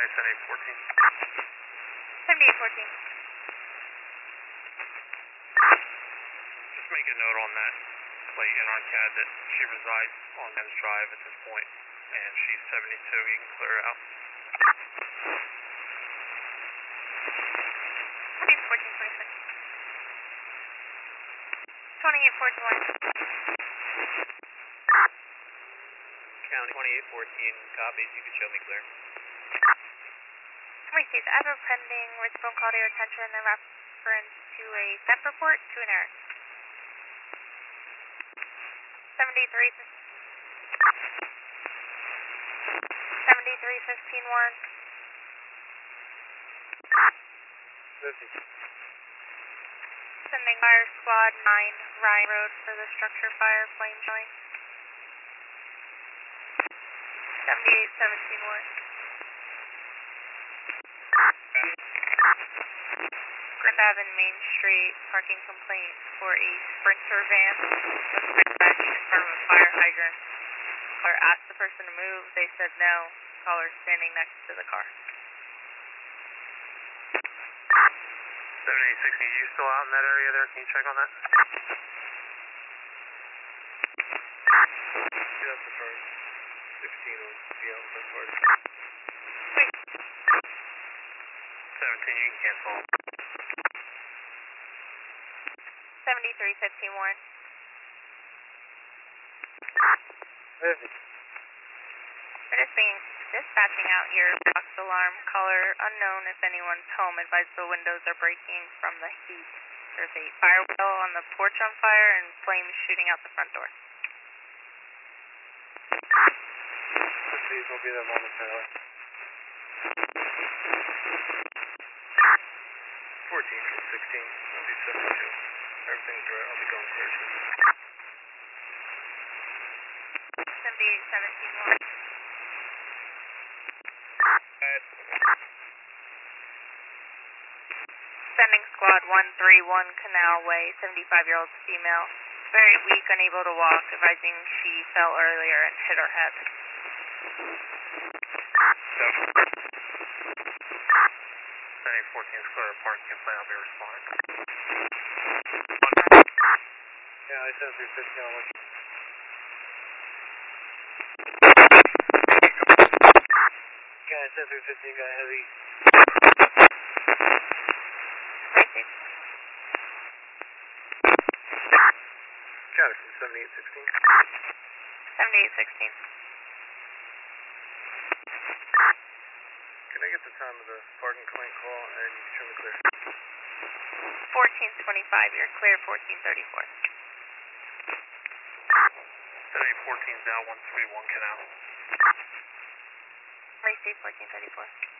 7814. 7814. Just make a note on that plate and on CAD that she resides on Men's Drive at this point, and she's 72. You can clear her out. 2814. 2814. County 2814, copies. You can show me clear. Received. I have a pending with phone call to your attention in reference to a theft report to an error. 7315 Warren. 50. Sending fire squad 9 Ryan Road for the structure fire flame showing. 7817 Warren. Grand Avenue Main Street parking complaint for a Sprinter van was dispatched in front of a fire hydrant. Caller asked the person to move. They said no. Caller standing next to the car. 7860, are you still out in that area there? Can you check on that? Yeah, that's the first. 16 will be out in the party. Wait. 17, you can cancel. 7315 Warren. 50. We're just dispatching out your box alarm. Caller unknown if anyone's home. Advise the windows are breaking from the heat. There's a fire wheel on the porch on fire and flames shooting out the front door. These will be there momentarily. 14 from 16. I'll be 72. Everything's right. I'll be going clear. 7817 Warren. Sending squad 131 Canal Way, 75-year-old female. Very weak, unable to walk, advising she fell earlier and hit her head. 7814 is clear. Parking complaint. I'll be responding. Yeah, I said 350 on one. Yeah, I said 350 got heavy. Received. Got it from 7816. 7816. Can I get the time of the parking complaint call and you can show me clear? 1425, you're clear 1434. 7814 is now 131 Canal. Received 1434.